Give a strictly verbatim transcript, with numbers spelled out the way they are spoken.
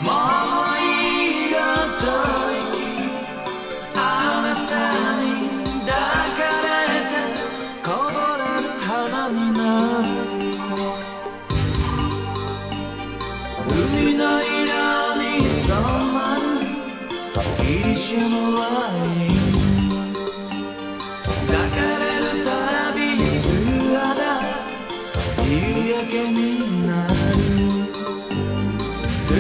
桃色と息あなたに抱かれてこぼれる花になる海の色に染まるギリシャのワイン